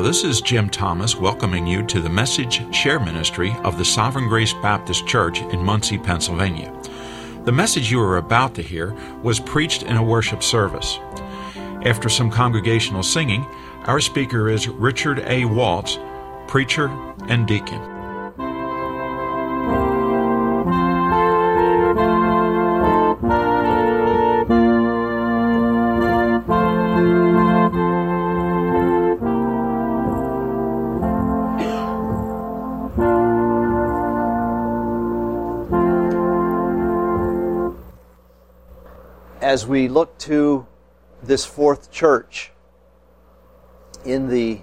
this is Jim Thomas welcoming you to the Message Share Ministry of the Sovereign Grace Baptist Church in Muncie, Pennsylvania. The message you are about to hear was preached in a worship service. After some congregational singing, our speaker is Richard A. Waltz, preacher and deacon. As we look to this fourth church in the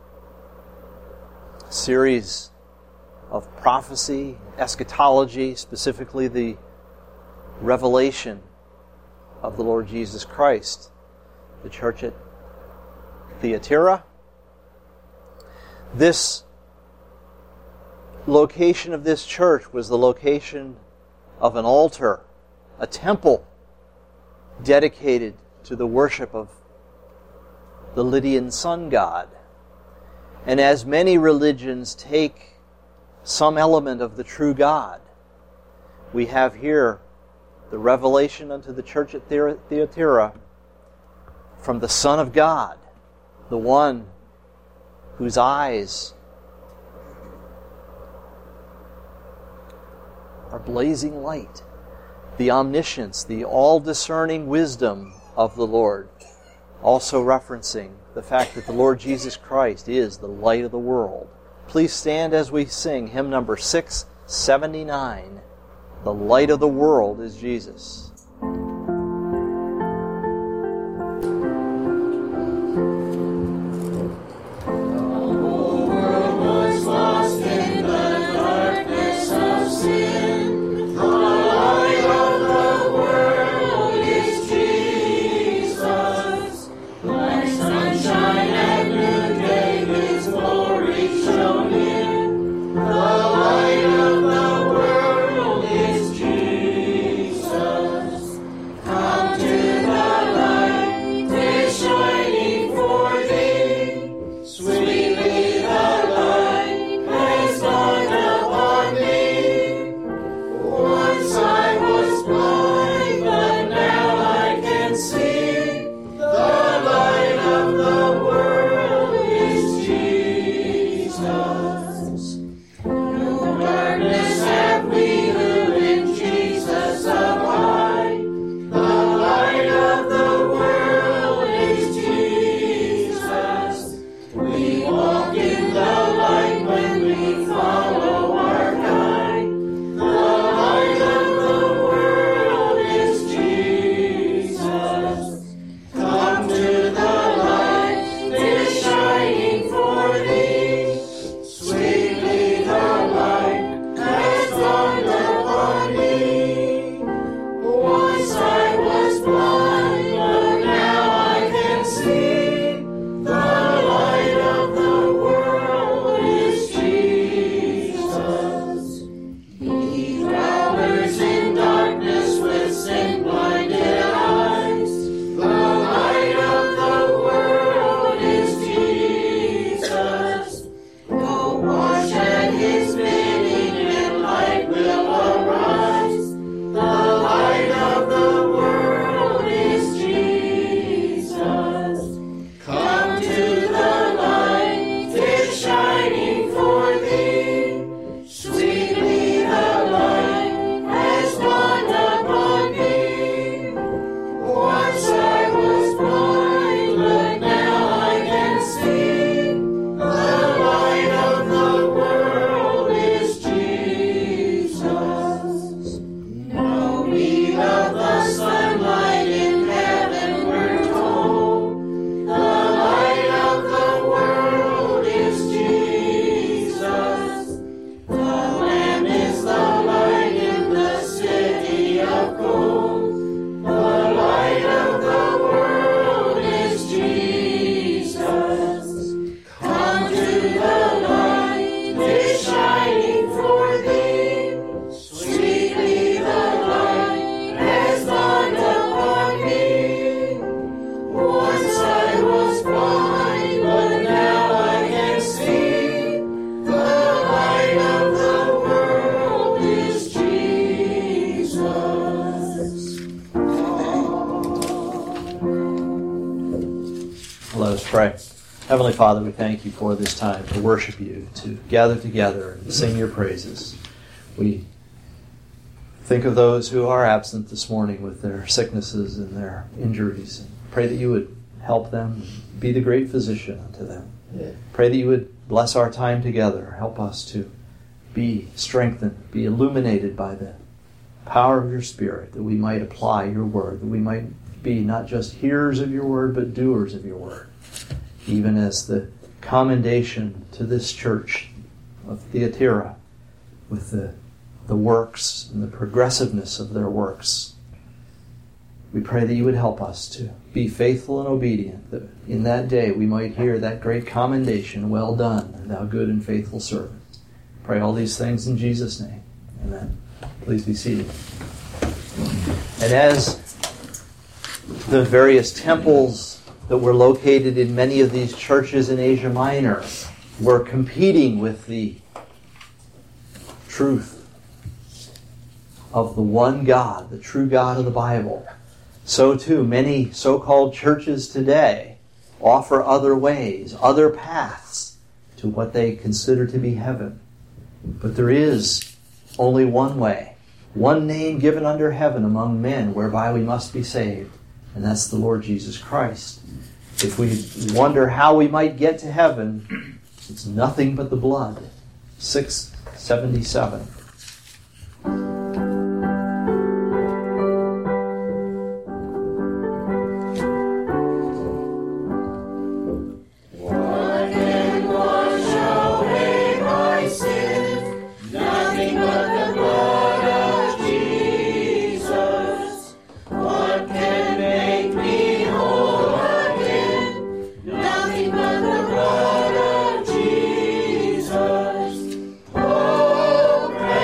series of prophecy, eschatology, specifically the revelation of the Lord Jesus Christ, the church at Thyatira, this location of this church was the location of an altar, a temple, dedicated to the worship of the Lydian sun god. And as many religions take some element of the true God, we have here the revelation unto the church at Thyatira from the Son of God, the one whose eyes are blazing light, the omniscience, the all-discerning wisdom of the Lord, also referencing the fact that the Lord Jesus Christ is the light of the world. Please stand as we sing hymn number 679, The Light of the World is Jesus. Jesus. Father, we thank you for this time to worship you, to gather together and sing your praises. We think of those who are absent this morning with their sicknesses and their injuries. And pray that you would help them, be the great physician unto them. Yeah. Pray that you would bless our time together. Help us to be strengthened, be illuminated by the power of your Spirit, that we might apply your word, that we might be not just hearers of your word, but doers of your word. Even as the commendation to this church of Thyatira, with the works and the progressiveness of their works, we pray that you would help us to be faithful and obedient, that in that day we might hear that great commendation, well done, thou good and faithful servant. Pray all these things in Jesus' name. Amen. Please be seated. And as the various temples that were located in many of these churches in Asia Minor were competing with the truth of the one God, the true God of the Bible, so too many so-called churches today offer other ways, other paths to what they consider to be heaven. But there is only one way, one name given under heaven among men whereby we must be saved, and that's the Lord Jesus Christ. If we wonder how we might get to heaven, it's nothing but the blood. 677. Oh,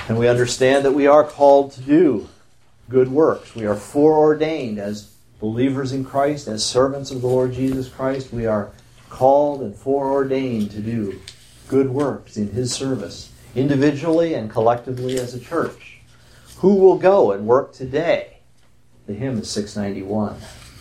And we understand that we are called to do good works. We are foreordained as believers in Christ, as servants of the Lord Jesus Christ. We are called and foreordained to do good works in His service, individually and collectively as a church. Who will go and work today? The hymn is 691.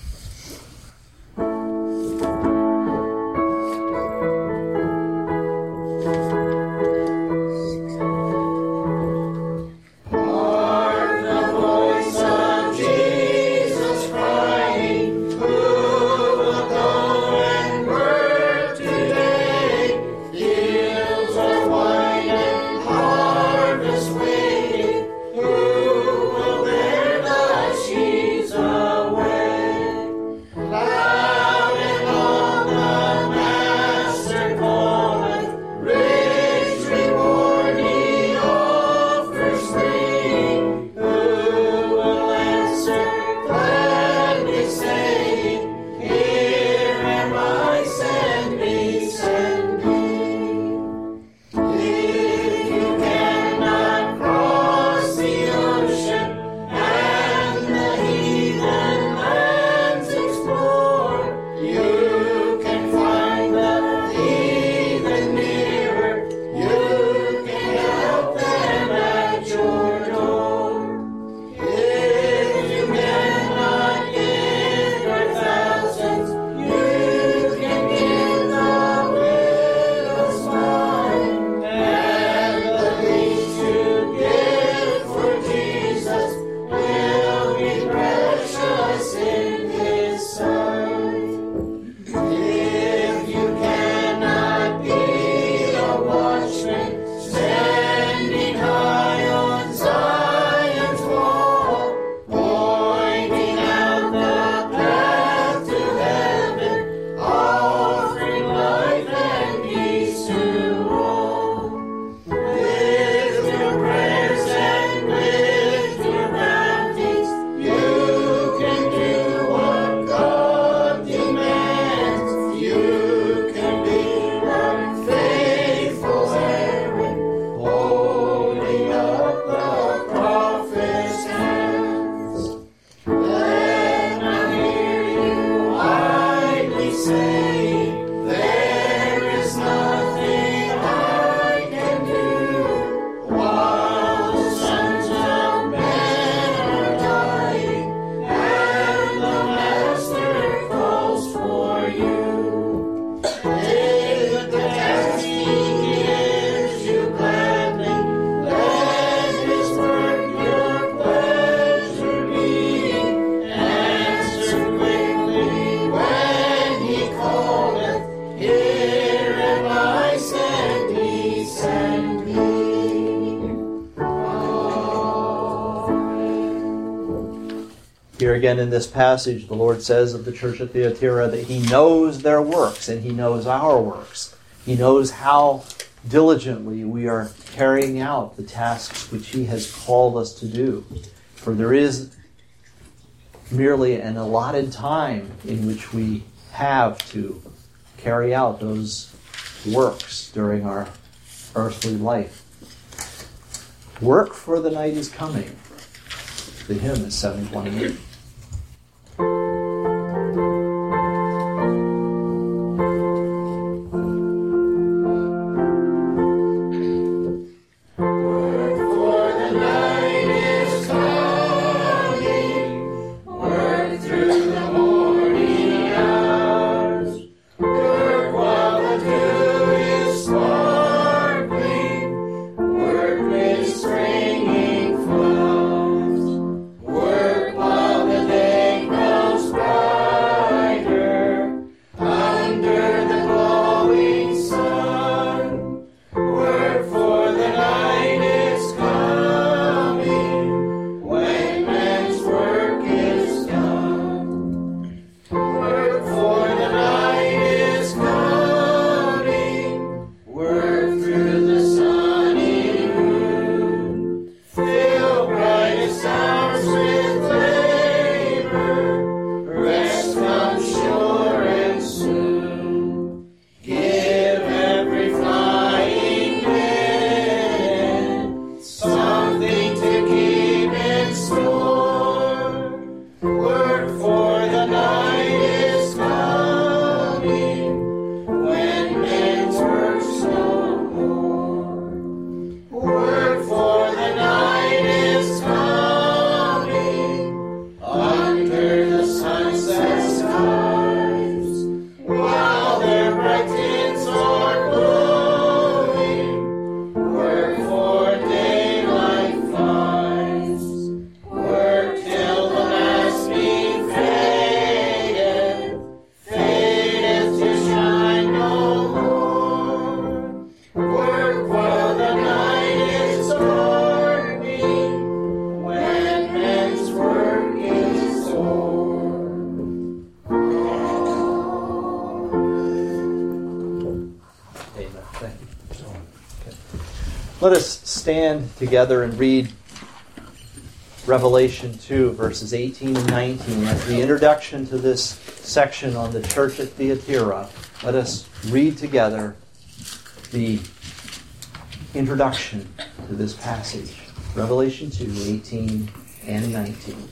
Here again in this passage, the Lord says of the church at Thyatira that He knows their works and He knows our works. He knows how diligently we are carrying out the tasks which He has called us to do. For there is merely an allotted time in which we have to carry out those works during our earthly life. Work, for the night is coming. The hymn is 728. While Let us stand together and read Revelation 2, verses 18 and 19. As the introduction to this section on the church at Thyatira, let us read together the introduction to this passage. Revelation 2, 18 and 19.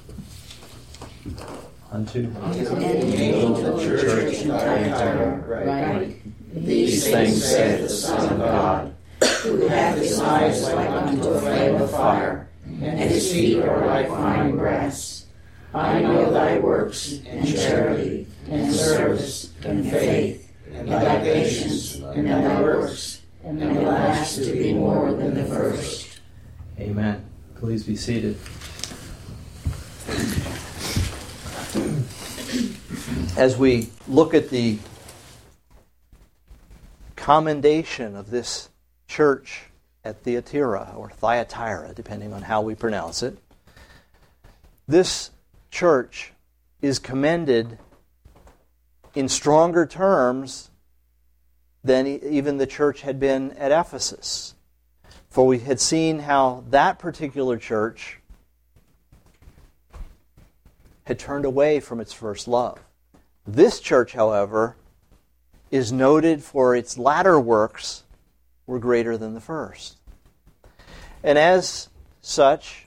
Unto the angel of the church in Thyatira write, These things saith the Son of God, who hath his eyes like unto a flame of fire, and his feet are like fine brass. I know thy works, and charity, and service, and faith, and thy patience, and thy works, and the last to be more than the first. Amen. Please be seated. As we look at the commendation of this church at Thyatira, or Thyatira, depending on how we pronounce it, this church is commended in stronger terms than even the church had been at Ephesus. For we had seen how that particular church had turned away from its first love. This church, however, is noted for its latter works were greater than the first. And as such,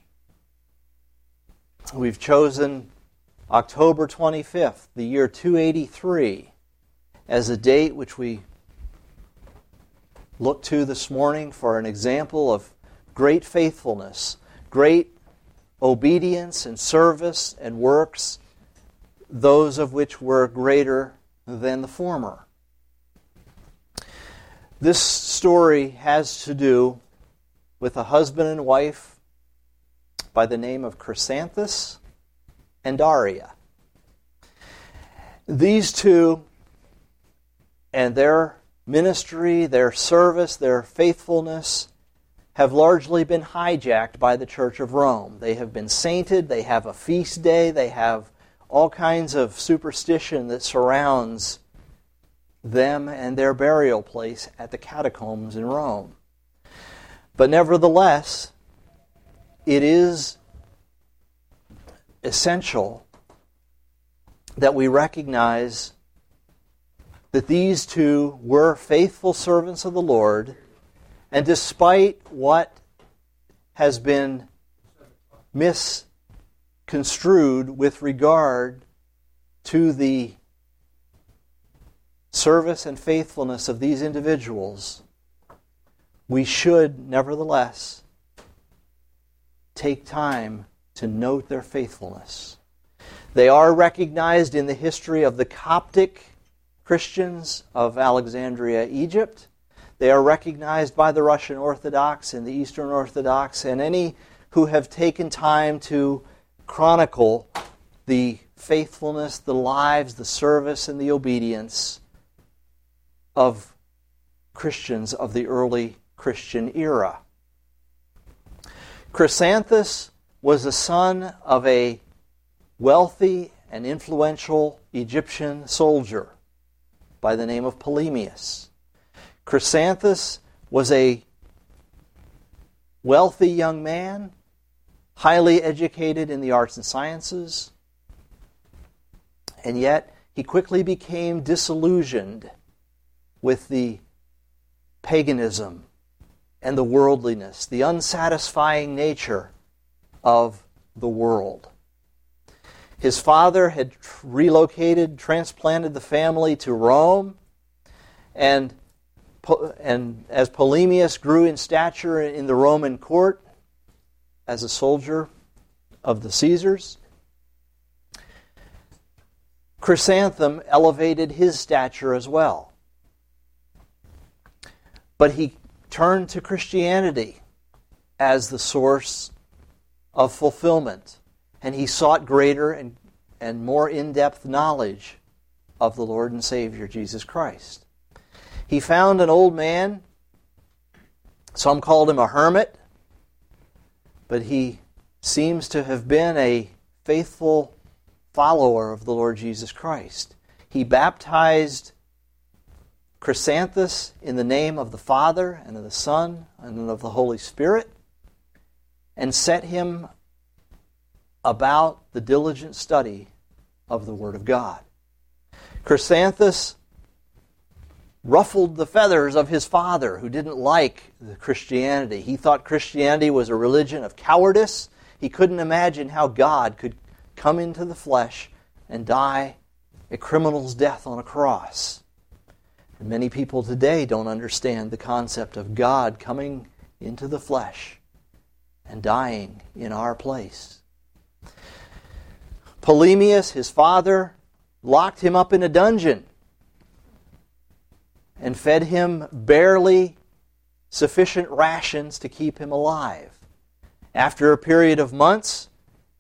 we've chosen October 25th, the year 283, as a date which we look to this morning for an example of great faithfulness, great obedience and service and works, those of which were greater than the former. This story has to do with a husband and wife by the name of Chrysanthus and Daria. These two and their ministry, their service, their faithfulness have largely been hijacked by the Church of Rome. They have been sainted, they have a feast day, they have all kinds of superstition that surrounds them and their burial place at the catacombs in Rome. But nevertheless, it is essential that we recognize that these two were faithful servants of the Lord, and despite what has been misconstrued with regard to the service and faithfulness of these individuals, we should nevertheless take time to note their faithfulness. They are recognized in the history of the Coptic Christians of Alexandria, Egypt. They are recognized by the Russian Orthodox and the Eastern Orthodox, and any who have taken time to chronicle the faithfulness, the lives, the service, and the obedience of Christians of the early Christian era. Chrysanthus was the son of a wealthy and influential Egyptian soldier by the name of Polemius. Chrysanthus was a wealthy young man, highly educated in the arts and sciences, and yet he quickly became disillusioned with the paganism and the worldliness, the unsatisfying nature of the world. His father had relocated, transplanted the family to Rome, and as Polemius grew in stature in the Roman court as a soldier of the Caesars, Chrysanthus elevated his stature as well. But he turned to Christianity as the source of fulfillment, and he sought greater and more in-depth knowledge of the Lord and Savior, Jesus Christ. He found an old man, some called him a hermit, but he seems to have been a faithful follower of the Lord Jesus Christ. He baptized Chrysanthus in the name of the Father, and of the Son, and of the Holy Spirit, and set him about the diligent study of the Word of God. Chrysanthus ruffled the feathers of his father, who didn't like the Christianity. He thought Christianity was a religion of cowardice. He couldn't imagine how God could come into the flesh and die a criminal's death on a cross. And many people today don't understand the concept of God coming into the flesh and dying in our place. Polemius, his father, locked him up in a dungeon and fed him barely sufficient rations to keep him alive. After a period of months,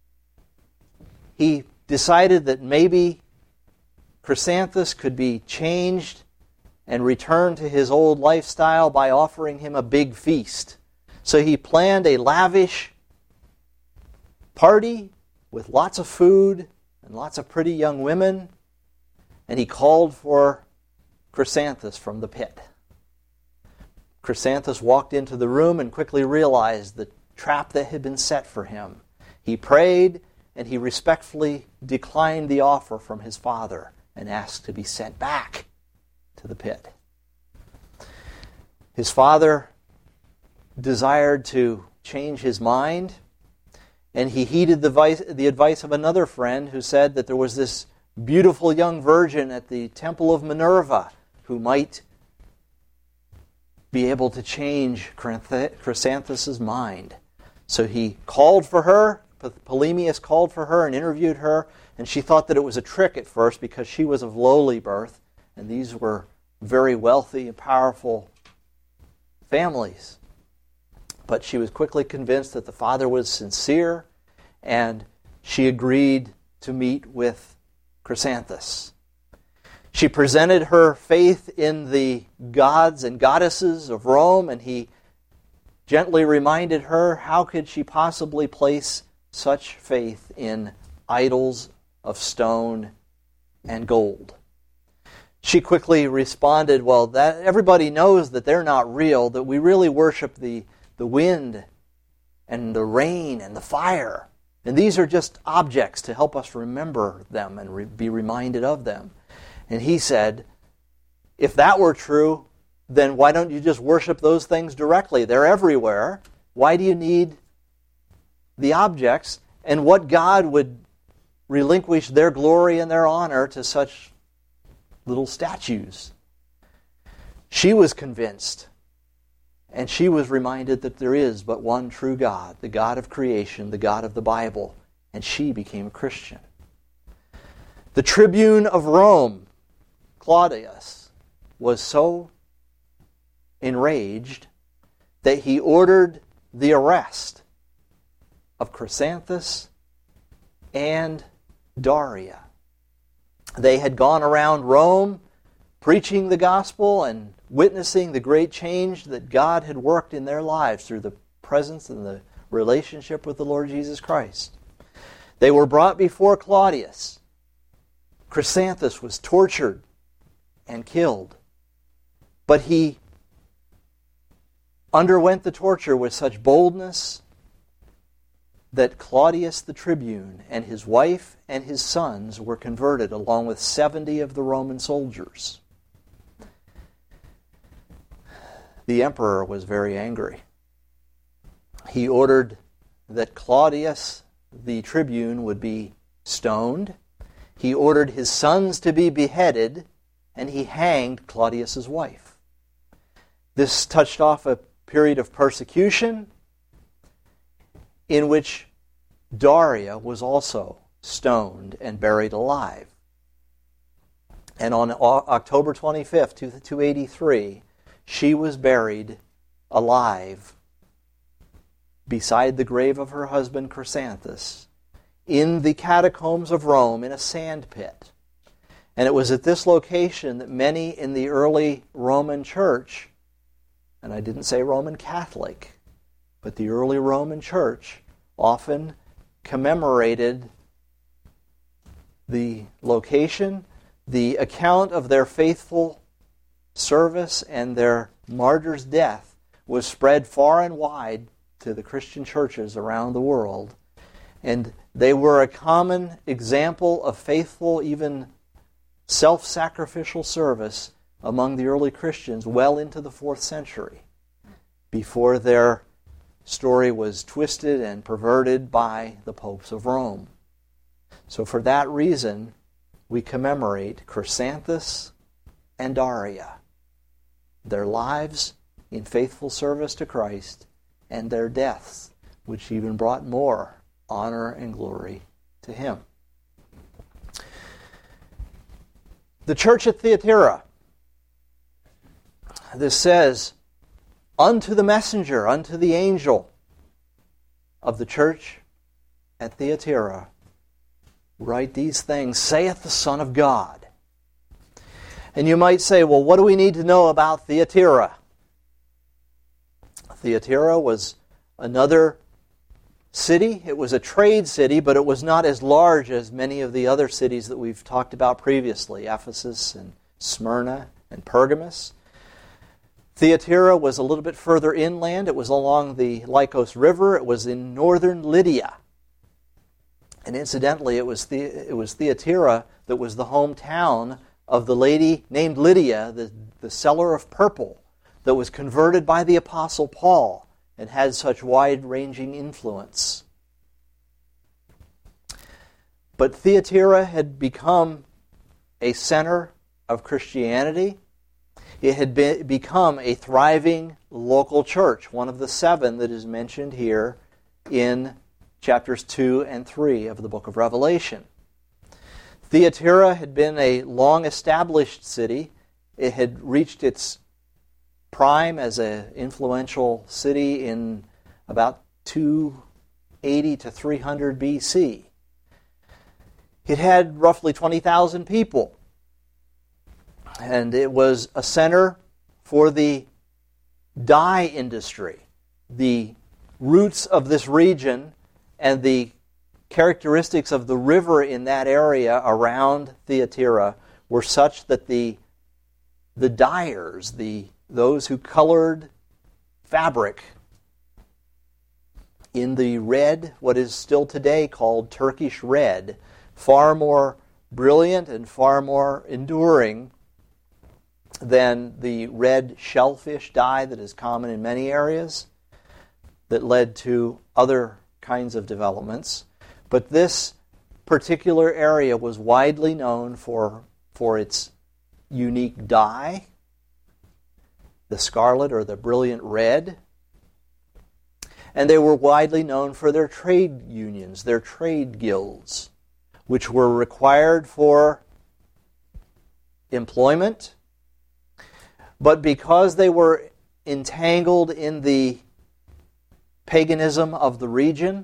he decided that maybe Chrysanthus could be changed and return to his old lifestyle by offering him a big feast. So he planned a lavish party with lots of food and lots of pretty young women, and he called for Chrysanthus from the pit. Chrysanthus walked into the room and quickly realized the trap that had been set for him. He prayed, and he respectfully declined the offer from his father and asked to be sent back to the pit. His father desired to change his mind, and he heeded the advice of another friend who said that there was this beautiful young virgin at the temple of Minerva who might be able to change Chrysanthus' mind. So he called for her. Polemius called for her and interviewed her, and she thought that it was a trick at first because she was of lowly birth, and these were very wealthy and powerful families. But she was quickly convinced that the father was sincere, and she agreed to meet with Chrysanthus. She presented her faith in the gods and goddesses of Rome, and he gently reminded her how could she possibly place such faith in idols of stone and gold. She quickly responded, well, that everybody knows that they're not real, that we really worship the wind and the rain and the fire. And these are just objects to help us remember them and be reminded of them. And he said, if that were true, then why don't you just worship those things directly? They're everywhere. Why do you need the objects? And what God would relinquish their glory and their honor to such little statues? She was convinced, and she was reminded that there is but one true God, the God of creation, the God of the Bible, and she became a Christian. The tribune of Rome, Claudius, was so enraged that he ordered the arrest of Chrysanthus and Daria. They had gone around Rome preaching the gospel and witnessing the great change that God had worked in their lives through the presence and the relationship with the Lord Jesus Christ. They were brought before Claudius. Chrysanthus was tortured and killed, but he underwent the torture with such boldness that Claudius the tribune and his wife and his sons were converted, along with 70 of the Roman soldiers. The emperor was very angry. He ordered that Claudius the tribune would be stoned. He ordered his sons to be beheaded, and he hanged Claudius's wife. This touched off a period of persecution in which Daria was also stoned and buried alive. And on October 25th, 283, she was buried alive beside the grave of her husband Chrysanthus in the catacombs of Rome in a sand pit. And it was at this location that many in the early Roman church, and I didn't say Roman Catholic, but the early Roman church often commemorated the location, the account of their faithful service and their martyr's death was spread far and wide to the Christian churches around the world. And they were a common example of faithful, even self-sacrificial service among the early Christians well into the 4th century, before their story was twisted and perverted by the popes of Rome. So for that reason, we commemorate Chrysanthus and Daria, their lives in faithful service to Christ, and their deaths, which even brought more honor and glory to Him. The church at Thyatira. This says, unto the messenger, unto the angel of the church at Thyatira, write these things, saith the Son of God. And you might say, well, what do we need to know about Thyatira? Thyatira was another city. It was a trade city, but it was not as large as many of the other cities that we've talked about previously, Ephesus and Smyrna and Pergamos. Thyatira was a little bit further inland. It was along the Lycos River. It was in northern Lydia. And incidentally, it was Thyatira that was the hometown of the lady named Lydia, the seller of purple, that was converted by the Apostle Paul and had such wide-ranging influence. But Thyatira had become a center of Christianity. It had become a thriving local church, one of the 7 that is mentioned here in chapters 2 and 3 of the book of Revelation. Thyatira had been a long-established city. It had reached its prime as an influential city in about 280 to 300 BC. It had roughly 20,000 people. And it was a center for the dye industry. The roots of this region and the characteristics of the river in that area around Thyatira were such that the dyers, those who colored fabric in the red, what is still today called Turkish red, far more brilliant and far more enduring than the red shellfish dye that is common in many areas, that led to other kinds of developments. But this particular area was widely known for its unique dye, the scarlet or the brilliant red. And they were widely known for their trade unions, their trade guilds, which were required for employment. But because they were entangled in the paganism of the region,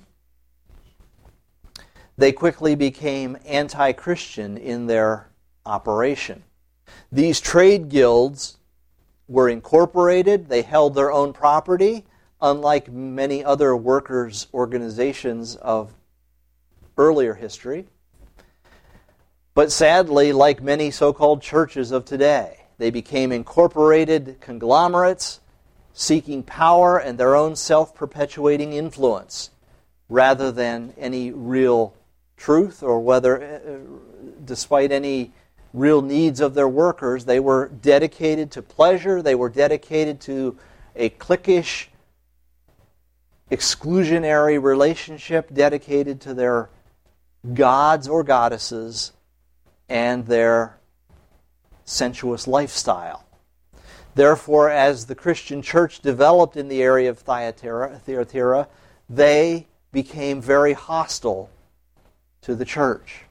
they quickly became anti-Christian in their operation. These trade guilds were incorporated. They held their own property, unlike many other workers' organizations of earlier history. But sadly, like many so-called churches of today, they became incorporated conglomerates seeking power and their own self-perpetuating influence rather than any real truth, or whether, despite any real needs of their workers, they were dedicated to pleasure, they were dedicated to a cliquish, exclusionary relationship, dedicated to their gods or goddesses and their sensuous lifestyle. Therefore, as the Christian church developed in the area of Thyatira, they became very hostile to the church.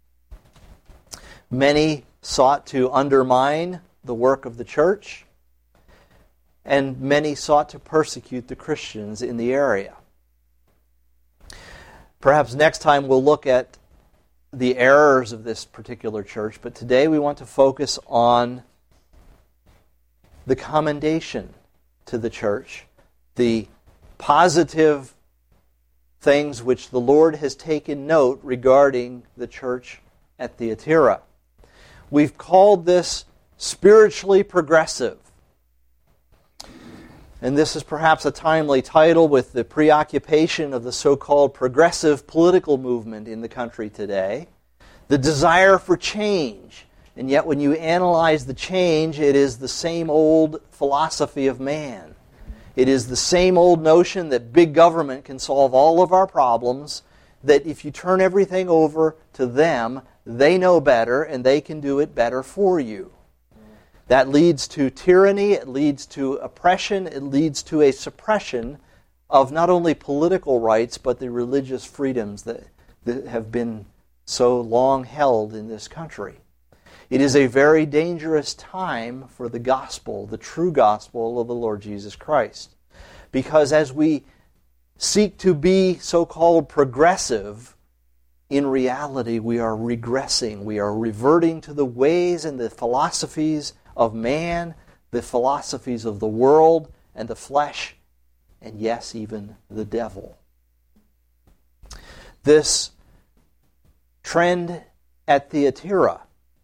Many sought to undermine the work of the church, and many sought to persecute the Christians in the area. Perhaps next time we'll look at the errors of this particular church, but today we want to focus on the commendation to the church, the positive things which the Lord has taken note regarding the church at Thyatira. We've called this spiritually progressive. And this is perhaps a timely title with the preoccupation of the so-called progressive political movement in the country today. The desire for change. And yet when you analyze the change, it is the same old philosophy of man. It is the same old notion that big government can solve all of our problems, that if you turn everything over to them, they know better and they can do it better for you. That leads to tyranny, it leads to oppression, it leads to a suppression of not only political rights, but the religious freedoms that have been so long held in this country. It is a very dangerous time for the gospel, the true gospel of the Lord Jesus Christ. Because as we seek to be so-called progressive, in reality we are regressing. We are reverting to the ways and the philosophies of man, the philosophies of the world and the flesh, and yes, even the devil. This trend at Thyatira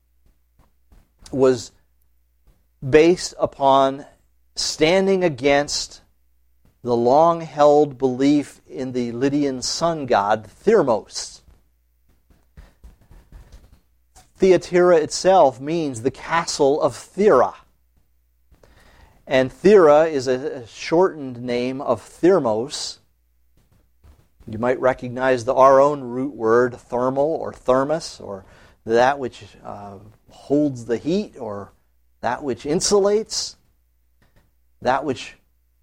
was based upon standing against the long-held belief in the Lydian sun god Thermos. Thyatira itself means the castle of Thera. And Thera is a shortened name of Thermos. You might recognize our own root word, thermal or thermos, or that which holds the heat, or that which insulates, that which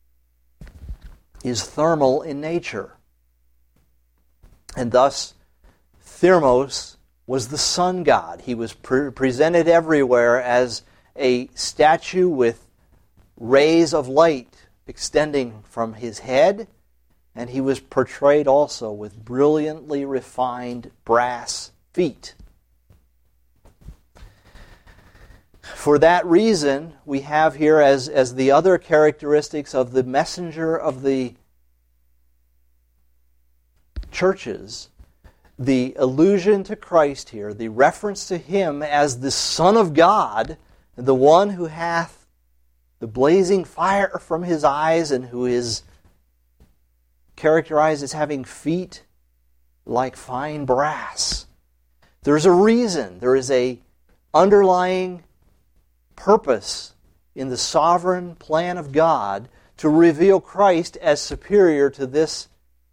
is thermal in nature. And thus, Thermos was the sun god. He was presented everywhere as a statue with rays of light extending from his head, and he was portrayed also with brilliantly refined brass feet. For that reason, we have here as the other characteristics of the messenger of the churches, the allusion to Christ here, the reference to him as the Son of God, the one who hath the blazing fire from his eyes and who is characterized as having feet like fine brass. There's a reason. There is a underlying purpose in the sovereign plan of God to reveal Christ as superior to this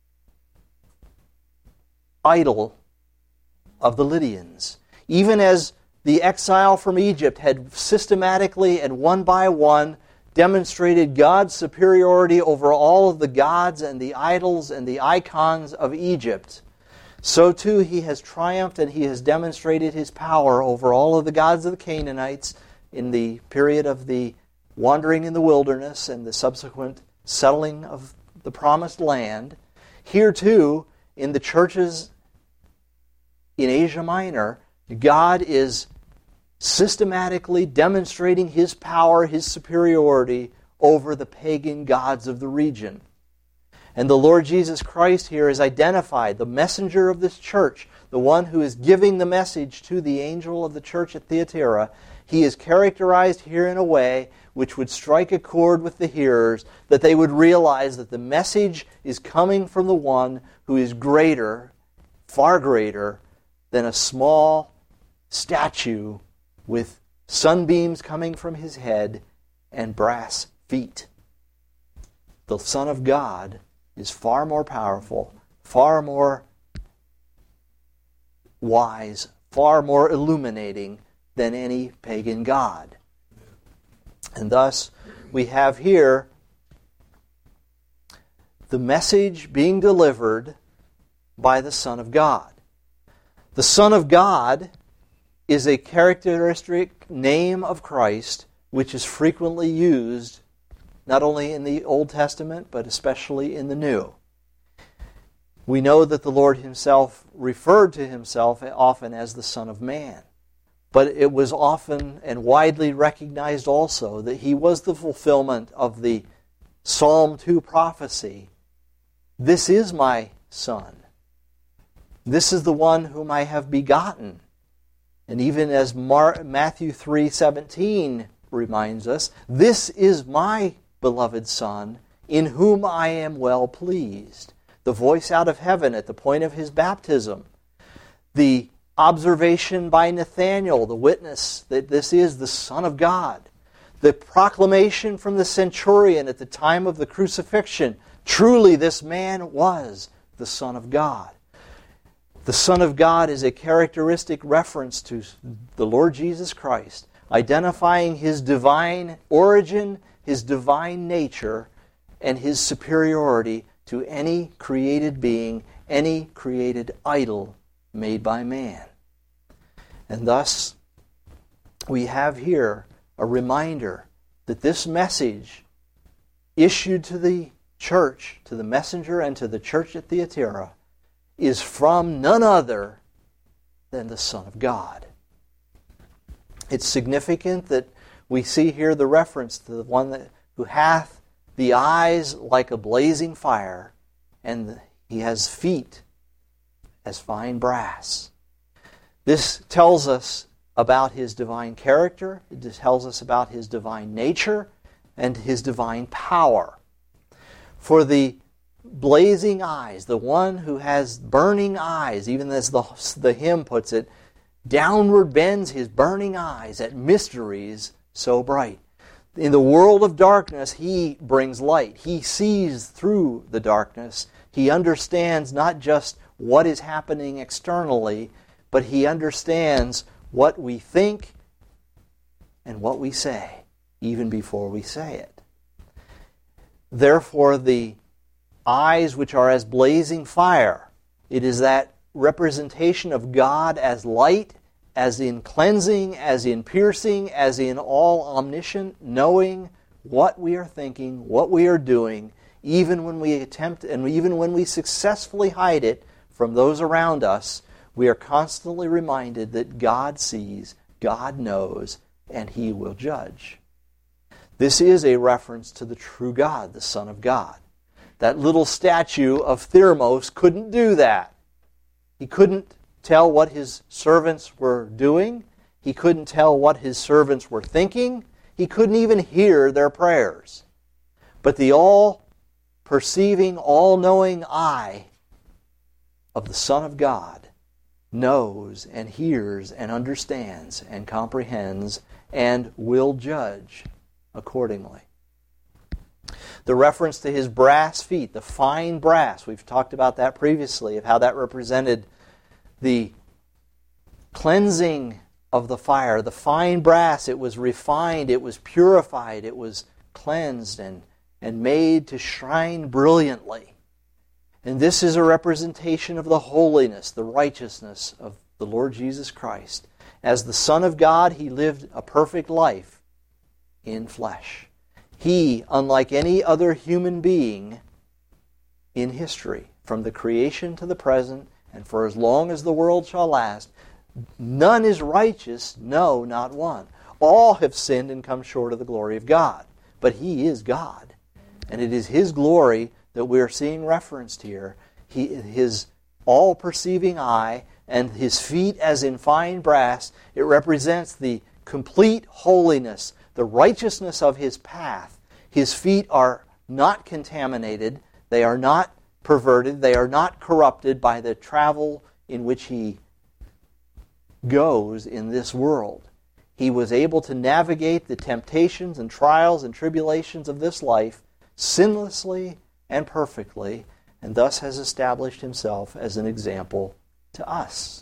idol of the Lydians. Even as the exile from Egypt had systematically and one by one demonstrated God's superiority over all of the gods and the idols and the icons of Egypt, so too he has triumphed and he has demonstrated his power over all of the gods of the Canaanites in the period of the wandering in the wilderness and the subsequent settling of the promised land. Here too, in the churches in Asia Minor, God is systematically demonstrating his power, his superiority over the pagan gods of the region. And the Lord Jesus Christ here is identified, the messenger of this church, the one who is giving the message to the angel of the church at Thyatira. He is characterized here in a way which would strike a chord with the hearers, that they would realize that the message is coming from the one who is greater, far greater, than a small statue with sunbeams coming from his head and brass feet. The Son of God is far more powerful, far more wise, far more illuminating than any pagan god. And thus, we have here the message being delivered by the Son of God. The Son of God is a characteristic name of Christ which is frequently used not only in the Old Testament but especially in the New. We know that the Lord himself referred to himself often as the Son of Man. But it was often and widely recognized also that he was the fulfillment of the Psalm 2 prophecy. This is my Son. This is the one whom I have begotten. And even as Matthew 3:17 reminds us, "This is my beloved Son, in whom I am well pleased." The voice out of heaven at the point of his baptism. The observation by Nathanael, the witness that this is the Son of God. The proclamation from the centurion at the time of the crucifixion, truly this man was the Son of God. The Son of God is a characteristic reference to the Lord Jesus Christ, identifying His divine origin, His divine nature, and His superiority to any created being, any created idol made by man. And thus, we have here a reminder that this message issued to the church, to the messenger and to the church at Thyatira, is from none other than the Son of God. It's significant that we see here the reference to the one who hath the eyes like a blazing fire, and he has feet as fine brass. This tells us about his divine character, it tells us about his divine nature, and his divine power. For the blazing eyes, the one who has burning eyes, even as the hymn puts it, downward bends his burning eyes at mysteries so bright. In the world of darkness, he brings light. He sees through the darkness. He understands not just what is happening externally, but he understands what we think and what we say, even before we say it. Therefore, the eyes which are as blazing fire, it is that representation of God as light, as in cleansing, as in piercing, as in all omniscient, knowing what we are thinking, what we are doing, even when we attempt and even when we successfully hide it from those around us, we are constantly reminded that God sees, God knows, and He will judge. This is a reference to the true God, the Son of God. That little statue of Thermos couldn't do that. He couldn't tell what his servants were doing. He couldn't tell what his servants were thinking. He couldn't even hear their prayers. But the all-perceiving, all-knowing eye of the Son of God knows and hears and understands and comprehends and will judge accordingly. The reference to his brass feet, the fine brass, we've talked about that previously, of how that represented the cleansing of the fire. The fine brass, it was refined, it was purified, it was cleansed and made to shine brilliantly. And this is a representation of the holiness, the righteousness of the Lord Jesus Christ. As the Son of God, He lived a perfect life in flesh. He, unlike any other human being in history, from the creation to the present, and for as long as the world shall last, none is righteous, no, not one. All have sinned and come short of the glory of God. But He is God. And it is His glory that we are seeing referenced here. His all-perceiving eye and His feet as in fine brass, it represents the complete holiness, the righteousness of His path. His feet are not contaminated, they are not perverted, they are not corrupted by the travel in which He goes in this world. He was able to navigate the temptations and trials and tribulations of this life sinlessly and perfectly, and thus has established Himself as an example to us.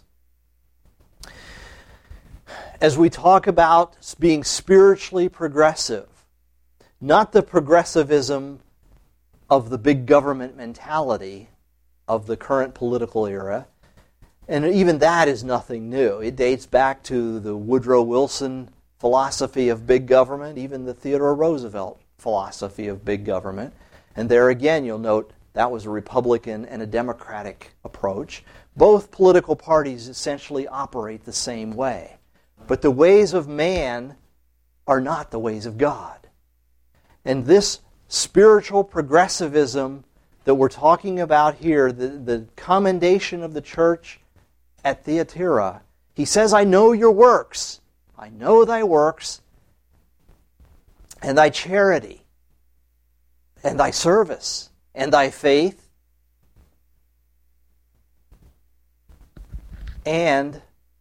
As we talk about being spiritually progressive, not the progressivism of the big government mentality of the current political era, and even that is nothing new. It dates back to the Woodrow Wilson philosophy of big government, even the Theodore Roosevelt philosophy of big government. And there again, you'll note that was a Republican and a Democratic approach. Both political parties essentially operate the same way. But the ways of man are not the ways of God. And this spiritual progressivism that we're talking about here, the commendation of the church at Thyatira, He says, I know your works. I know thy works, and thy charity, and thy service, and thy faith, and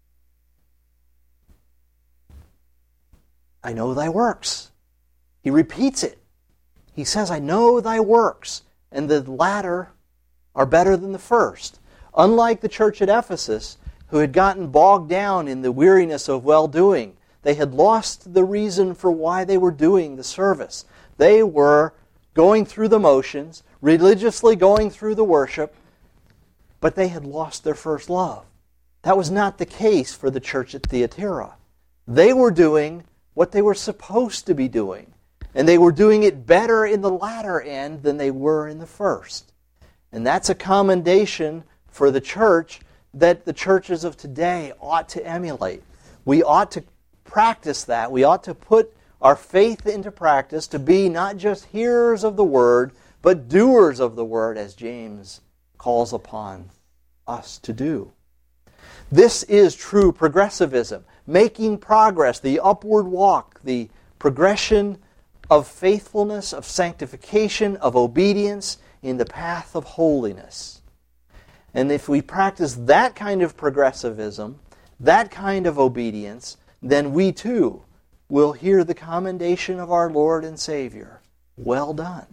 I know thy works. He repeats it. He says, I know thy works, and the latter are better than the first. Unlike the church at Ephesus, who had gotten bogged down in the weariness of well-doing, they had lost the reason for why they were doing the service. They were going through the motions, religiously going through the worship, but they had lost their first love. That was not the case for the church at Thyatira. They were doing what they were supposed to be doing, and they were doing it better in the latter end than they were in the first. And that's a commendation for the church that the churches of today ought to emulate. We ought to practice that. We ought to put our faith into practice to be not just hearers of the word, but doers of the word, as James calls upon us to do. This is true progressivism, making progress, the upward walk, the progression of faithfulness, of sanctification, of obedience in the path of holiness. And if we practice that kind of progressivism, that kind of obedience, then we too will hear the commendation of our Lord and Savior. Well done.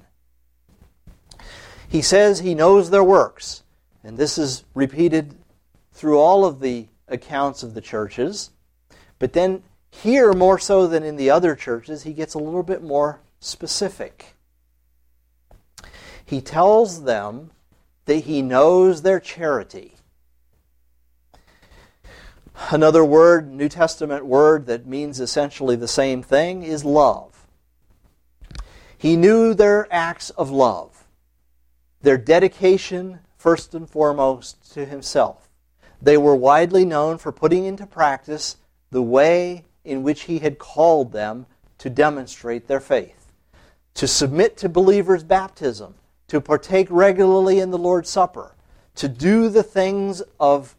He says he knows their works, and this is repeated through all of the accounts of the churches. But then here, more so than in the other churches, he gets a little bit more specific. He tells them that he knows their charity. Another word, New Testament word that means essentially the same thing, is love. He knew their acts of love, their dedication first and foremost to himself. They were widely known for putting into practice the way in which he had called them to demonstrate their faith, to submit to believers' baptism, to partake regularly in the Lord's Supper, to do the things of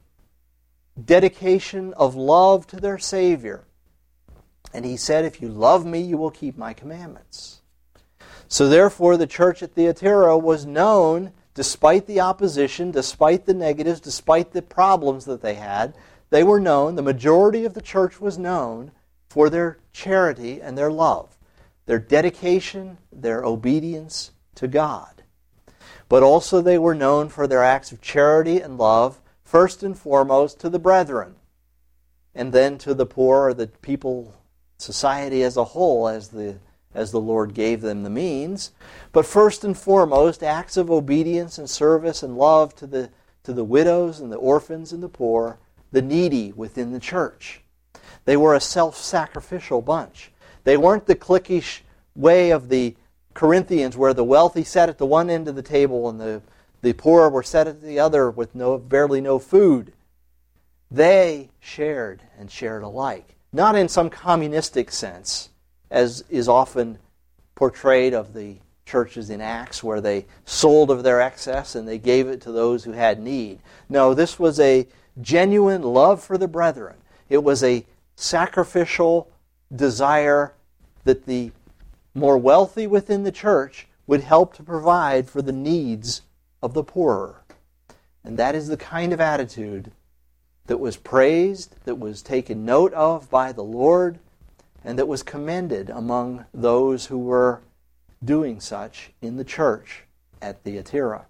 dedication, of love to their Savior. And he said, if you love me, you will keep my commandments. So therefore, the church at Thyatira was known, despite the opposition, despite the negatives, despite the problems that they had, they were known, the majority of the church was known for their charity and their love, their dedication, their obedience to God. But also they were known for their acts of charity and love, first and foremost to the brethren, and then to the poor, or the people, society as a whole, as the Lord gave them the means. But first and foremost, acts of obedience and service and love to the widows and the orphans and the poor, the needy within the church. They were a self-sacrificial bunch. They weren't the cliquish way of the Corinthians, where the wealthy sat at the one end of the table and the poor were set at the other with barely no food. They shared and shared alike. Not in some communistic sense, as is often portrayed of the churches in Acts, where they sold of their excess and they gave it to those who had need. No, this was a genuine love for the brethren. It was a sacrificial desire that the more wealthy within the church would help to provide for the needs of the poorer. And that is the kind of attitude that was praised, that was taken note of by the Lord, and that was commended among those who were doing such in the church at Thyatira.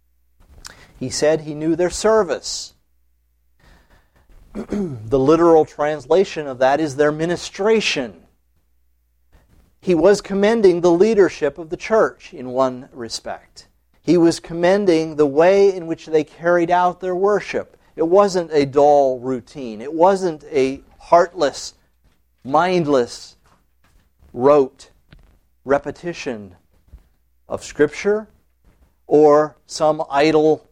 He said he knew their service. The literal translation of that is their ministration. He was commending the leadership of the church in one respect. He was commending the way in which they carried out their worship. It wasn't a dull routine. It wasn't a heartless, mindless, rote repetition of Scripture or some idle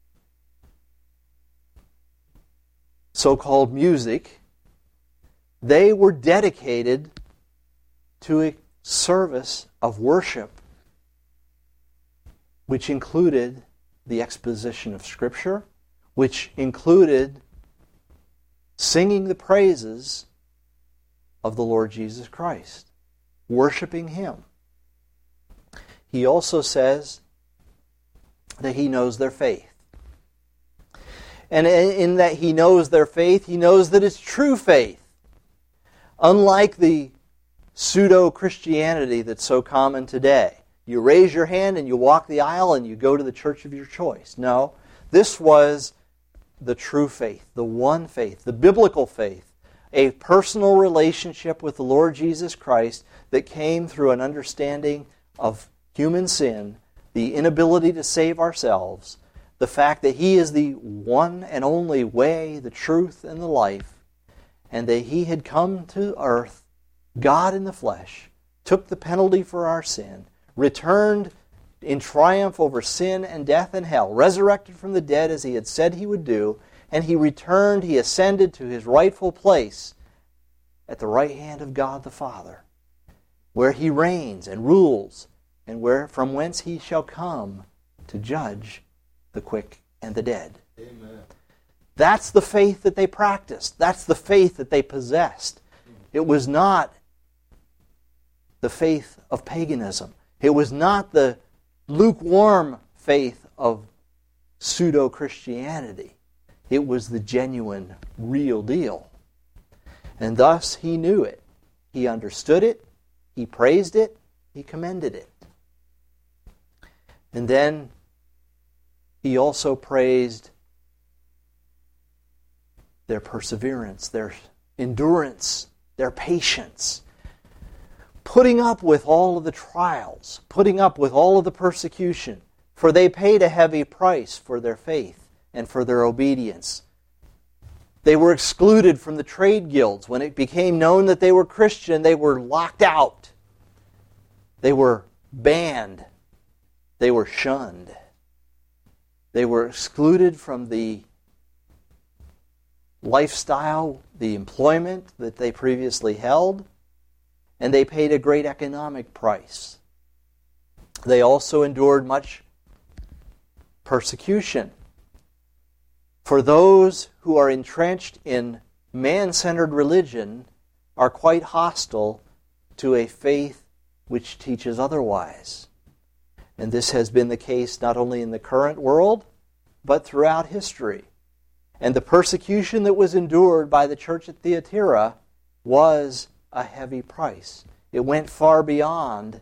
so-called music. They were dedicated to a service of worship, which included the exposition of Scripture, which included singing the praises of the Lord Jesus Christ, worshiping Him. He also says that He knows their faith. And in that He knows their faith, He knows that it's true faith. Unlike the pseudo-Christianity that's so common today. You raise your hand and you walk the aisle and you go to the church of your choice. No, this was the true faith, the one faith, the biblical faith, a personal relationship with the Lord Jesus Christ that came through an understanding of human sin, the inability to save ourselves, the fact that He is the one and only way, the truth, and the life, and that He had come to earth, God in the flesh, took the penalty for our sin, returned in triumph over sin and death and hell, resurrected from the dead as He had said He would do, and He returned, He ascended to His rightful place at the right hand of God the Father, where He reigns and rules, and from whence He shall come to judge the quick and the dead. Amen. That's the faith that they practiced. That's the faith that they possessed. It was not the faith of paganism. It was not the lukewarm faith of pseudo-Christianity. It was the genuine, real deal. And thus He knew it. He understood it. He praised it. He commended it. And then He also praised their perseverance, their endurance, their patience, putting up with all of the trials, putting up with all of the persecution, for they paid a heavy price for their faith and for their obedience. They were excluded from the trade guilds. When it became known that they were Christian, they were locked out. They were banned. They were shunned. They were excluded from the lifestyle, the employment that they previously held, and they paid a great economic price. They also endured much persecution. For those who are entrenched in man-centered religion are quite hostile to a faith which teaches otherwise. And this has been the case not only in the current world, but throughout history. And the persecution that was endured by the church at Thyatira was a heavy price. It went far beyond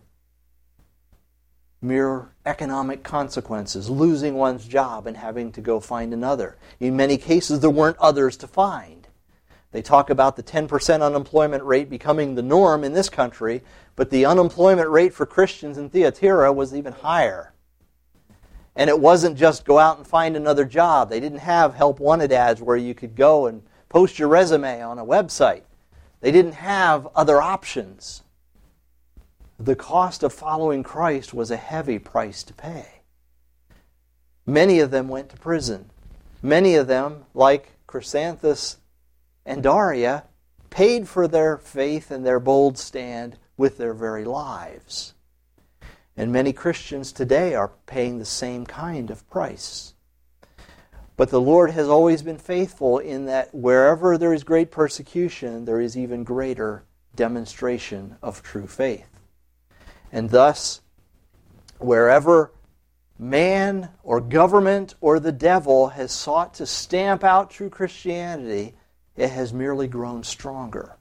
mere economic consequences, losing one's job and having to go find another. In many cases, there weren't others to find. They talk about the 10% unemployment rate becoming the norm in this country, but the unemployment rate for Christians in Thyatira was even higher. And it wasn't just go out and find another job. They didn't have help wanted ads where you could go and post your resume on a website. They didn't have other options. The cost of following Christ was a heavy price to pay. Many of them went to prison. Many of them, like Chrysanthus and Daria, paid for their faith and their bold stand with their very lives. And many Christians today are paying the same kind of price. But the Lord has always been faithful in that wherever there is great persecution, there is even greater demonstration of true faith. And thus, wherever man or government or the devil has sought to stamp out true Christianity, it has merely grown stronger.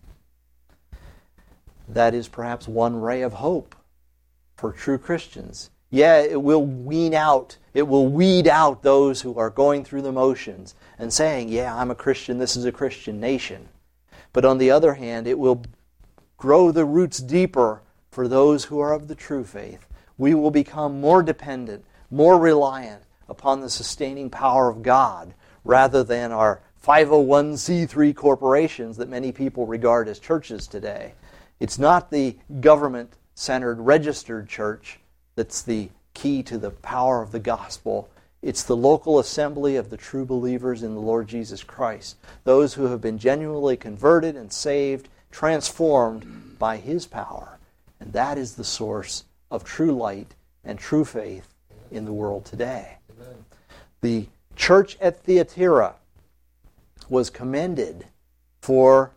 That is perhaps one ray of hope for true Christians. Yeah, it will weed out those who are going through the motions and saying, yeah, I'm a Christian, this is a Christian nation. But on the other hand, it will grow the roots deeper for those who are of the true faith. We will become more dependent, more reliant upon the sustaining power of God rather than our 501c3 corporations that many people regard as churches today. It's not the government-centered registered church that's the key to the power of the gospel. It's the local assembly of the true believers in the Lord Jesus Christ, those who have been genuinely converted and saved, transformed by His power. And that is the source of true light and true faith in the world today. Amen. The church at Thyatira was commended for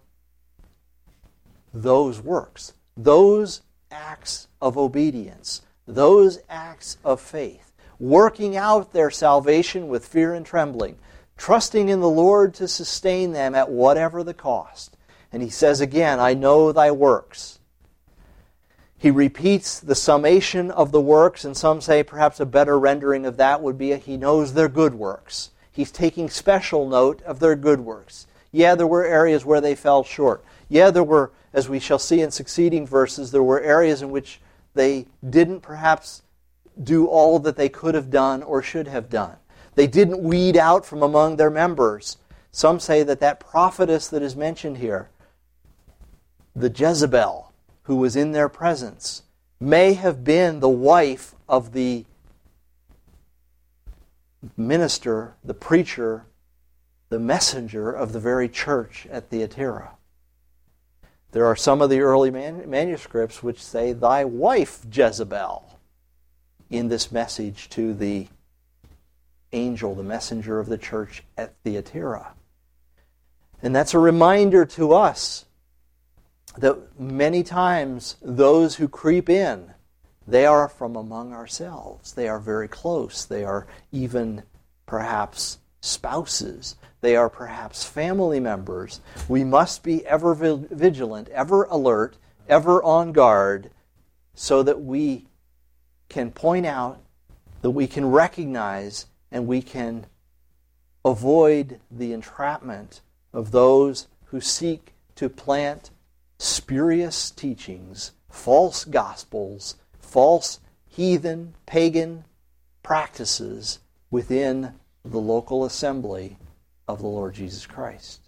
those works, those acts of obedience, those acts of faith, working out their salvation with fear and trembling, trusting in the Lord to sustain them at whatever the cost. And he says again, I know thy works. He repeats the summation of the works, and some say perhaps a better rendering of that would be he knows their good works. He's taking special note of their good works. Yeah, there were areas where they fell short. Yeah, there were, as we shall see in succeeding verses, there were areas in which they didn't perhaps do all that they could have done or should have done. They didn't weed out from among their members. Some say that prophetess that is mentioned here, the Jezebel, who was in their presence, may have been the wife of the minister, the preacher, the messenger of the very church at Thyatira. There are some of the early manuscripts which say, thy wife Jezebel, in this message to the angel, the messenger of the church at Thyatira. And that's a reminder to us that many times those who creep in, they are from among ourselves. They are very close. They are even perhaps spouses. They are perhaps family members. We must be ever vigilant, ever alert, ever on guard, so that we can point out, that we can recognize, and we can avoid the entrapment of those who seek to plant spurious teachings, false gospels, false heathen, pagan practices within the local assembly of the Lord Jesus Christ.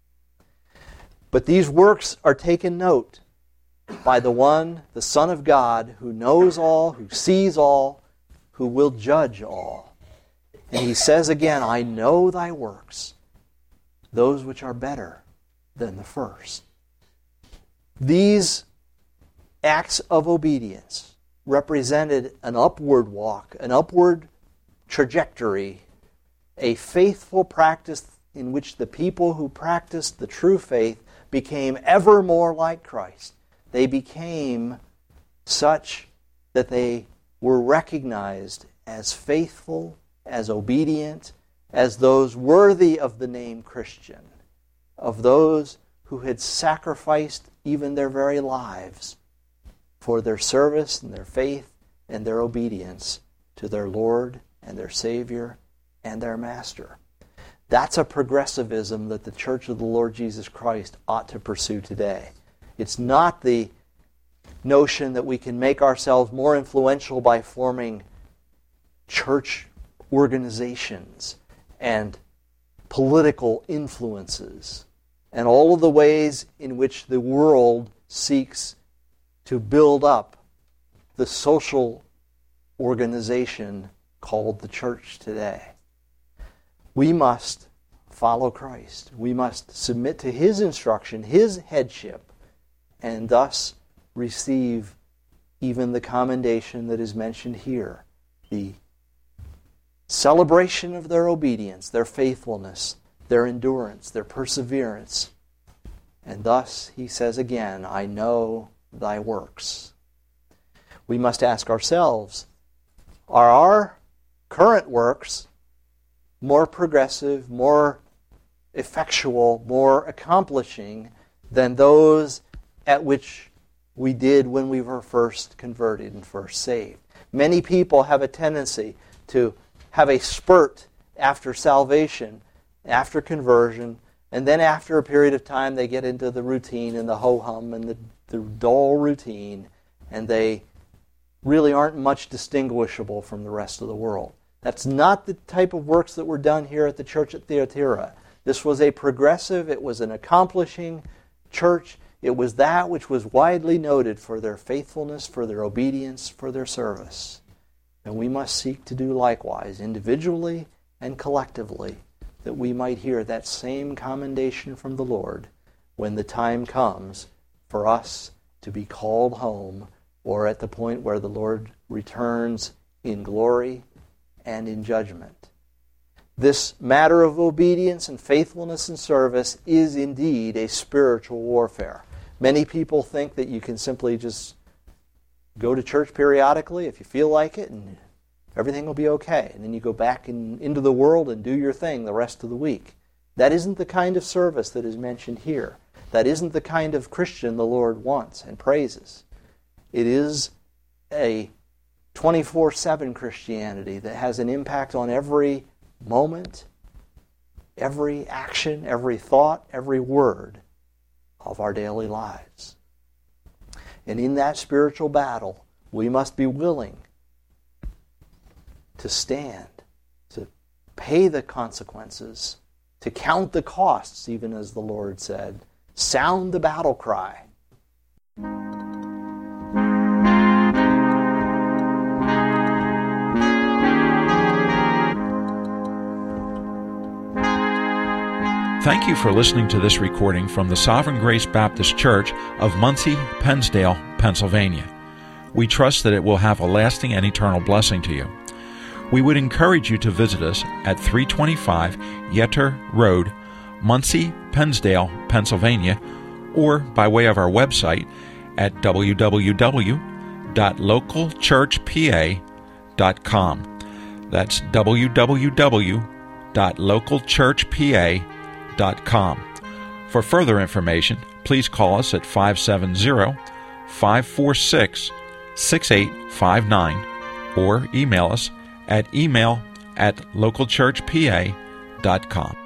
But these works are taken note by the one, the Son of God, who knows all, who sees all, who will judge all. And he says again, I know thy works, those which are better than the first. These acts of obedience represented an upward walk, an upward trajectory, a faithful practice in which the people who practiced the true faith became ever more like Christ. They became such that they were recognized as faithful, as obedient, as those worthy of the name Christian, of those who had sacrificed even their very lives for their service and their faith and their obedience to their Lord and their Savior and their Master. That's a progressivism that the Church of the Lord Jesus Christ ought to pursue today. It's not the notion that we can make ourselves more influential by forming church organizations and political influences and all of the ways in which the world seeks to build up the social organization called the church today. We must follow Christ. We must submit to His instruction, His headship, and thus receive even the commendation that is mentioned here, the celebration of their obedience, their faithfulness, their endurance, their perseverance. And thus, he says again, I know thy works. We must ask ourselves, are our current works more progressive, more effectual, more accomplishing than those at which we did when we were first converted and first saved? Many people have a tendency to have a spurt after salvation, after conversion, and then after a period of time they get into the routine and the ho-hum and the dull routine, and they really aren't much distinguishable from the rest of the world. That's not the type of works that were done here at the church at Thyatira. This was a progressive, it was an accomplishing church. It was that which was widely noted for their faithfulness, for their obedience, for their service. And we must seek to do likewise, individually and collectively, that we might hear that same commendation from the Lord when the time comes for us to be called home, or at the point where the Lord returns in glory and in judgment. This matter of obedience and faithfulness and service is indeed a spiritual warfare. Many people think that you can simply just go to church periodically if you feel like it and everything will be okay. And then you go back into the world and do your thing the rest of the week. That isn't the kind of service that is mentioned here. That isn't the kind of Christian the Lord wants and praises. It is a 24/7 Christianity that has an impact on every moment, every action, every thought, every word of our daily lives. And in that spiritual battle, we must be willing to stand, to pay the consequences, to count the costs, even as the Lord said. Sound the battle cry. Thank you for listening to this recording from the Sovereign Grace Baptist Church of Muncie, Pennsdale, Pennsylvania. We trust that it will have a lasting and eternal blessing to you. We would encourage you to visit us at 325 Yetter Road, Muncie, Pennsdale, Pennsylvania, or by way of our website at www.localchurchpa.com. That's www.localchurchpa.com. For further information, please call us at 570-546-6859 or email us at email@localchurchpa.com.